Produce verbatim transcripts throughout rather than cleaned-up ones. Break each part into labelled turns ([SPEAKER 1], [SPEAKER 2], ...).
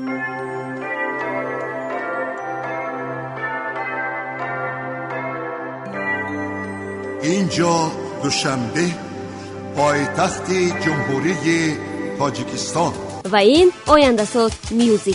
[SPEAKER 1] اینجا دوشنبه، پایتخت جمهوری تاجیکستان.
[SPEAKER 2] و این آینده ساز میوزیک.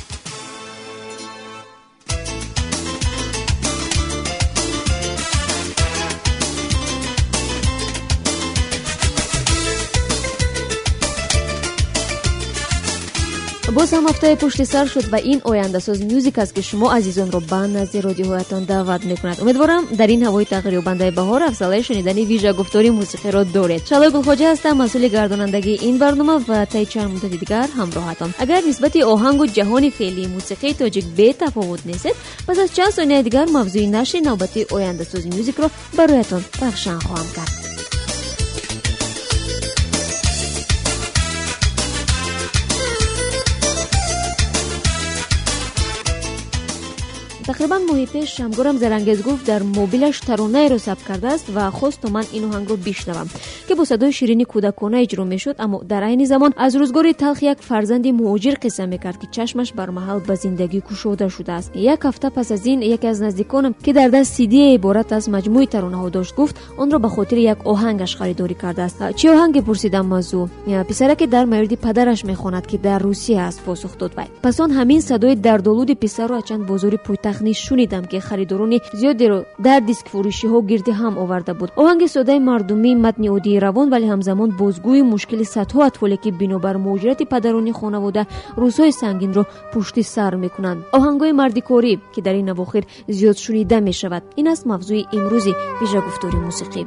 [SPEAKER 2] باز هم هفته پشت سر شد و این آینده ساز میوزیک است که شما عزیزان رو به نزد رادیوهایتان دعوت میکند. امیدوارم در این هوای تغییر یابنده بهار افضل شنیدن ویژه گفتاری موسیقی را دارید. شالای گلخواجه هستم، مسئول گردانندگی این برنامه و تا چند مدت دیگر همراهتان. اگر نسبت آهنگ و جهان فعلی موسیقی تاجیک به تفاوت نیست، پس از چند ثانیه دیگر موضوع نشر نوبتی آینده ساز میوزیک را برایتان پخش خواهم کرد. تقریبا ماهی پیش شمگورم زرنگز گفت در موبیلش ترانه رو ثبت کرده است و خواست تا من این آهنگ رو بشنوم که با صدای شیرینی کودکانه اجرا میشد، اما در عین زمان از روزگار تلخ یک فرزند مهاجر قصه میکرد که چشمش بر محل به زندگی گشوده شده است. یک هفته پس از این یکی از نزدیکانم که در دست سی دی عبارت از مجموعه ترانه ها داشت گفت آن را به خاطر یک آهنگش خریداری کرده است. چه آهنگی پرسیدم موضوع؟ پسرک که در مورد پدرش میخواند که در روسیه است پاسخ داد وی. پس آن همین صدای دردآلود پسر را چند بازار پایتخت شنیدم که خریداران زیادی رو در دیسک فروشی ها گرد هم آورده بود. آهنگ ساده مردمی، متن عادی روان ولی همزمان بازگوی مشکل صدها اطفالی که بنابر مهاجرت پدران خانواده روزهای سنگین رو پشت سر میکنند. آهنگای مردیکاری که در این اواخر زیاد شنیده می شود. این است موضوع امروزی ویژه گفتاری موسیقی.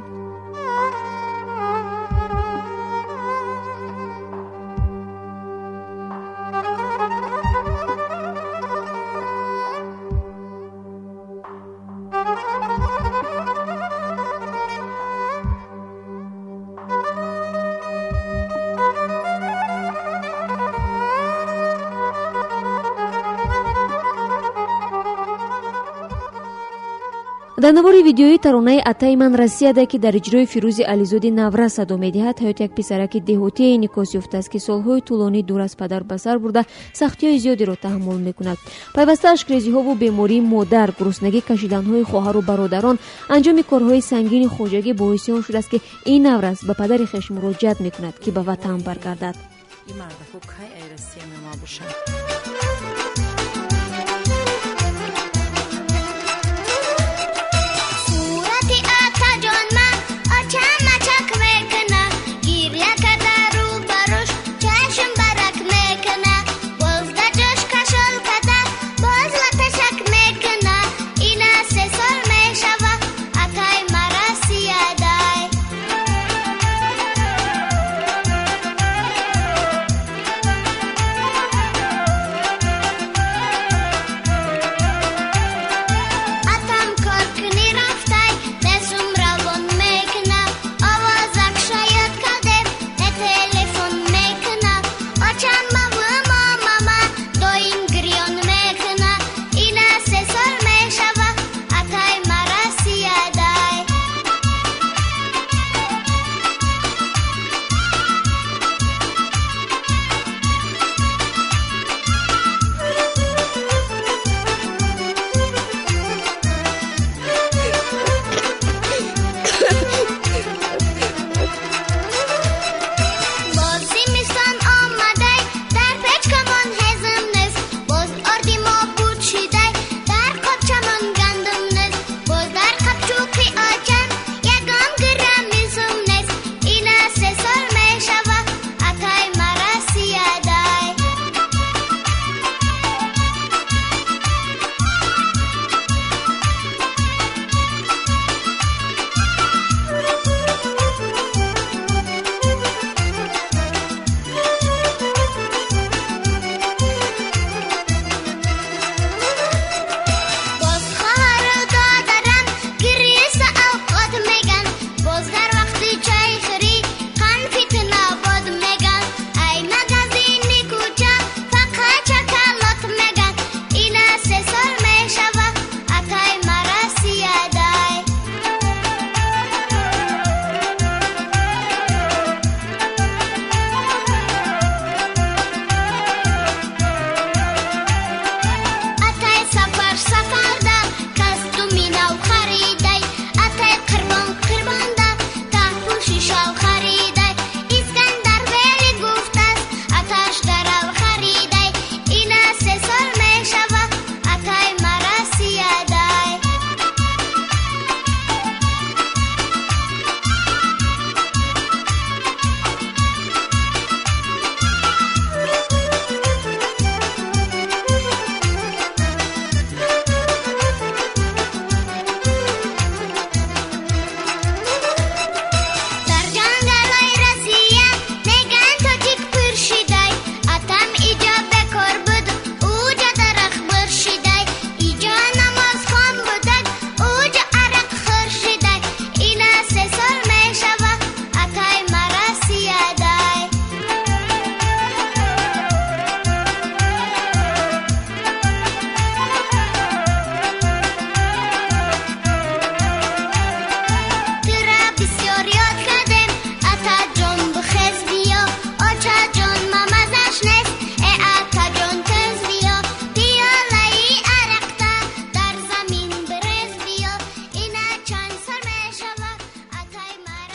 [SPEAKER 2] در نوار ویدیویی ترانه اتای من رسیده که در اجرای فیروز علیزاده نوره صدا می‌دهد، حیات یک پسرک دهاتی انعکاس یافته است که سالهای طولانی دور از پدر به سر برده سختی‌های زیادی را تحمل می‌کند. پیوسته اشک‌ریزی‌ها و بیماری مادر، گرسنگی، کشیدن‌های خواهر و برادران، انجام کارهای سنگین خواجگی باعث آن شده است که این نورس به پدر خویش مراجعت می‌کند که به وطن برگردد.
[SPEAKER 3] این مرد کی ایرسی ما باشه.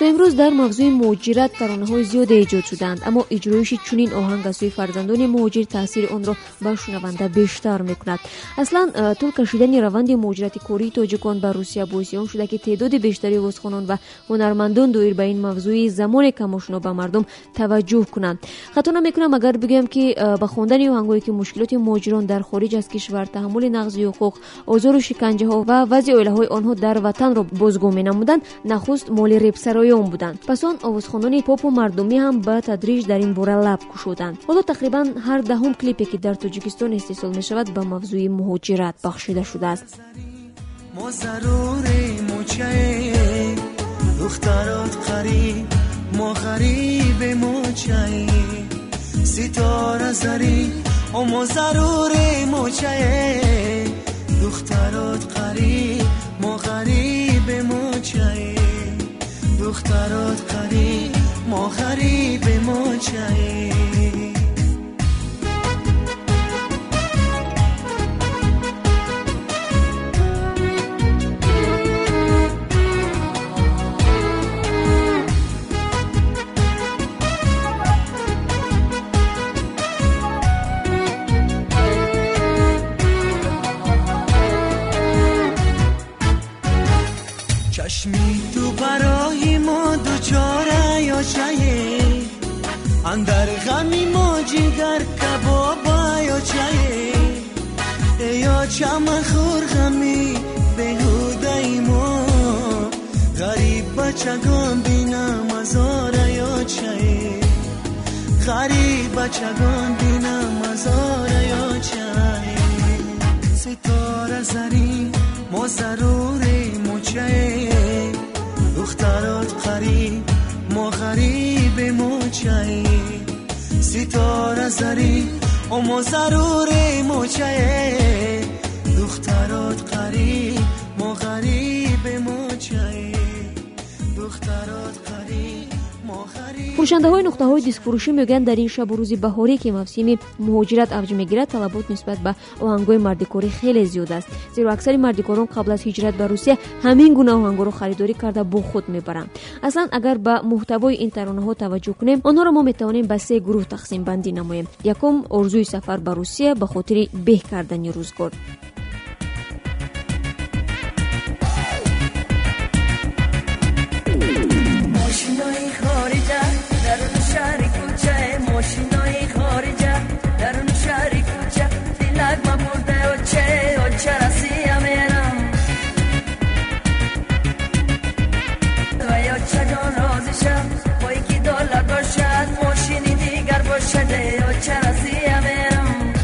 [SPEAKER 2] تا امروز در موضوع مهاجرت ترانه‌های زیادی ایجاد شدند، اما اجرایش چنین آهنگ از سوی فرزندان مهاجر تاثیر آن را بر شنونده بیشتر میکند. اصلا طول کشیدن روند مهاجرت کاری تاجیکان به روسیه باعث آن شده که تعداد بیشتری بازخوانان و هنرمندان دایر به این موضوع زمان کم آشنا به مردم توجه کنند. خطا نمیکنم اگر بگم که به خواندن آهنگایی که مشکلات مهاجران در خارج از کشور، تحمل نقض حقوق، آزار و شکنجه ها و وضع عائله آنها در وطن را بازگو می‌نمودند، نخست مال رپسرایان بودند. پس آن آوازخوانان پاپ و مردمی هم به تدریج در این باره لب گشودند. حالا تقریبا هر دهم کلیپی که در تاجیکستان استحصال می‌شود به موضوع مهاجرت بخشیده شده است.
[SPEAKER 4] ما ضروری موچه دخترات قریب ما غریب موچه ستاره زری ما ضروری موچه دخترات قریب ما غریب موچه دخترات قریب ما غریب موچه چشمی تو برای ما دوچاره یا چایه اندر غمی ما جگر کبابا یا چایه یا چمن خور غمی بهوده ما غریب بچگان بینم ازاره یا چایه غریب بچگان بینم ازاره یا چایه ستاره زری ما ضروری موچه دخترات قریب ما غریب موچه ستاره زری ما ضروری موچه دخترات قریب ما غریب موچه دخترات قریب ما غریب.
[SPEAKER 2] فروشنده های نقطه های دیسک فروشی میگن در این شب و روز بهاری که موسم مهاجرت اوج میگیرد، طلبات نسبت به آهنگای مردکاری خیلی زیاد است، زیرا اکثر مردکاران قبل از هجرت به روسیه همین گونه آهنگا رو خریداری کرده با خود میبرند. اصلا اگر به محتوای این ترانه ها توجه کنیم، آنها را ما میتوانیم به سه گروه تقسیم بندی نماییم. یکم آرزوی سفر به روسیه به خاطر به کردن روزگار،
[SPEAKER 5] ماشینای خارجه درون شهر کوچه دلک ما برده و چه و چه رسیه میرم و یا چگان رازشم با یکی دلار باشد ماشینی دیگر باشده و چه رسیه میرم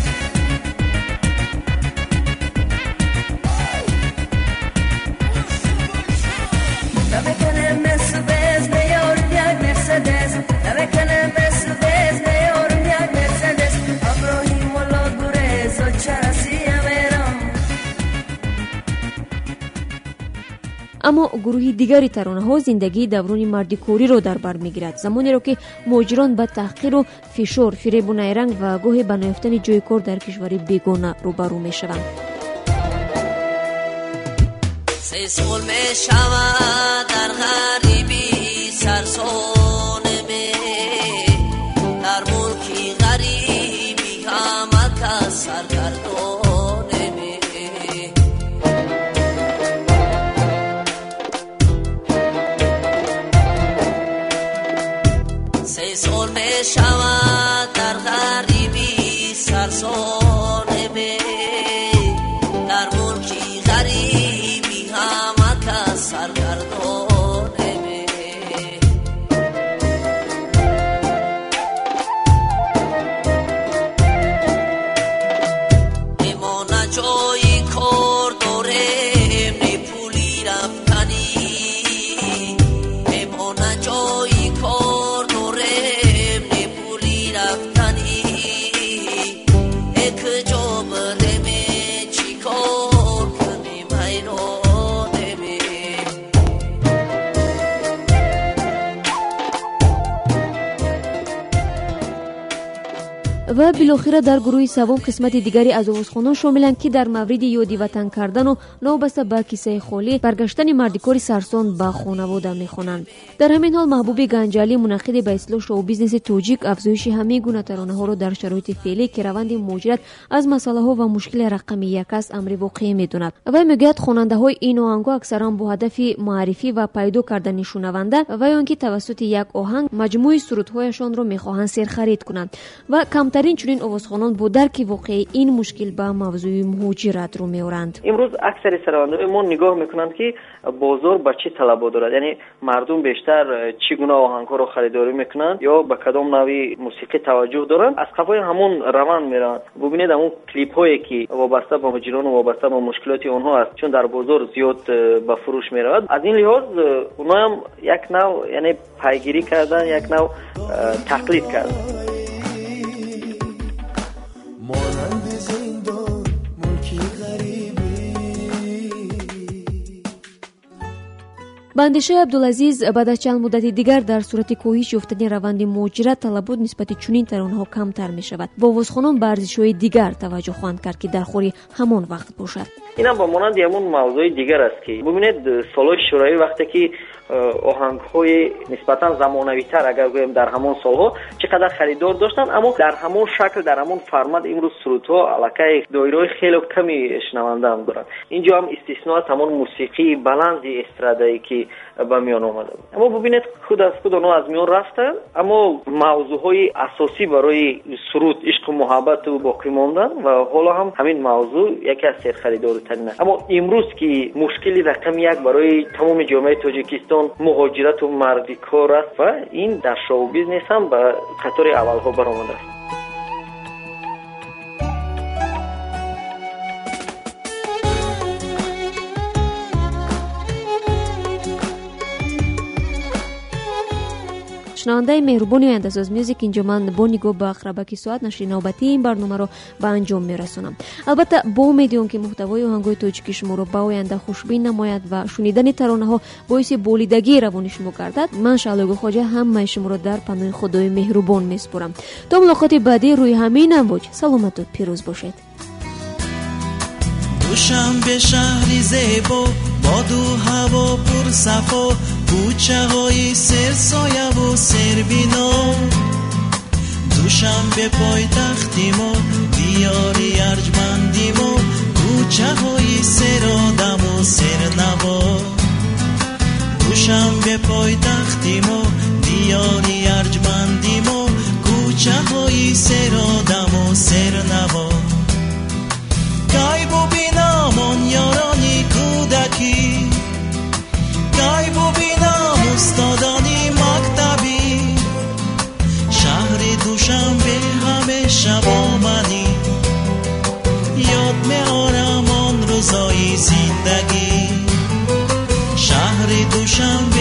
[SPEAKER 5] نبکنه مثل بیز نیارم یک مرسدس نبکنه مثل بیز نیارم یک مرسدس ابراهیم والا گوریز و چرسیه میرم.
[SPEAKER 2] اما گروهی دیگری ترانه ها زندگی دوران مردکاری رو در بر میگیرد، زمانی رو که مهاجران به تحقیر و فشار، فریب و نیرنگ و گاهی به نیافتن جای کار در کشور بیگانه روبرو میشوند.
[SPEAKER 6] سه سال می شود در غریبی سرسانه می در ملکی غریبی همه کس سرگردانه می سه سال می شود در غریبی سرسانه می در ملکی غریبی همه کس سرگردانه می امانه جایی کار داریم نی پولی رفتنی امانه جایی کار داریم نی پولی رفتنی یک جا بریم چی کار کنیم حیرانه می
[SPEAKER 2] و بالاخره در گروه سوم قسمت دیگری از آوازخوانان شاملند که در مورد یادی وطن کردن و نوبسته به کیسه خالی برگشتن مردکار سرسان به خانواده میخوانند. در همین حال محبوب گنجالی منعقد به اصلاح شو بیزنس توجیک افزایش همه گونه ترانه‌ها را در شرایط فعلی که روند مهاجرت از مسائل ها و مشکل رقم یک است امر واقعی میدوند و میگوید خواننده های این آهنگ‌ها اکثرا با هدف معرفی و پیدا کردن شنونده و یا اینکه توسط یک آهنگ مجموعه سرودهایشان را میخواهند سر خرید کنند و کمترین چنین آوازخوانان با درک واقعی این مشکل به موضوع مهاجرت رو میورند.
[SPEAKER 7] امروز اکثر شنونده ما نگاه میکنند که بازار به چه طلبات دارد، یعنی مردم بیشتر چگونه آهنگ‌ها رو خریداری میکنند یا به کدام نوع موسیقی توجه دارند، از قفای همون روند میرن. ببینید همون کلیپ هایی که وابسته به مهاجران و وابسته به مشکلات اونها است چون در بازار زیاد به فروش میرود، از این لحاظ اونها هم یک نوع یعنی پیگیری کردن، یک نوع تقلید کردن.
[SPEAKER 2] به اندیشه عبدالعزیز بعد از چند مدت دیگر در صورت کاهش یافتن روند مهاجرت طلبات نسبت چنین ترانه‌ها کمتر می شود. با آوازخوانان به ارزش‌های دیگر توجه خواهند کرد که در خوری همان وقت باشد.
[SPEAKER 7] این هم با مانند همون موضوع دیگر است که ببینید سالهای شورایی وقتی که آهنگ‌های نسبتاً زمانه‌ای‌تر اگر بگویم در همون سالها چقدر خریدار داشتن، اما در همون شکل در همون فرمت امروز سرودها علاقه دایره خیلی کمی شنونده هم دارن. اینجا هم استثناء است همون موسیقی بلند استرادایی که به میان آمده. اما ببینید خود از خود اونها از میان رفتن، اما موضوعهای اساسی برای سرود عشق و محبت و باقی ماندن و حالا هم همین موضوع یکی از سر خریدارترین است. اما امروز که مشکلی رقم یک برای تمام جامعه تاجیکستان مهاجرت و مردکار است و این در شو بیزنس هم به قطار اولها برآمده است.
[SPEAKER 2] شنونده مهربانی و اندازاز میوزیک، اینجا من با نگاه به اقربکی ساعت نشر نوبتی این برنامه رو به انجام میرسونم. البته با امیدوارم که محتوای آهنگای تاجیکی شما رو به آینده خوشبین نماید و شنیدن ترانه ها باعث بولیدگی روانی شما گردد. من شعله خواجه همه شما رو در پناه خدای مهربان میسپارم. تا ملاقات بعدی روی همین امواج سلامت و پیروز باشید.
[SPEAKER 4] دوشنبه شهری زیبا با دو هوا پر صفا، کوچه های سرسایه و سربینا. دوشنبه پایتختی ما، دیاری ارجمندی ما، کوچه های سرآدم و سرنوا. دوشنبه پایتختی ما، دیاری ارجمندی ما، کوچه های سرآدم و سرنوا. گای ببینم آن یارانی کودکی، گای ببینم استادانی مکتبی. شهر دوشنبه همه شبا منی، یاد میارم آن روزای زندگی. شهر دوشنبه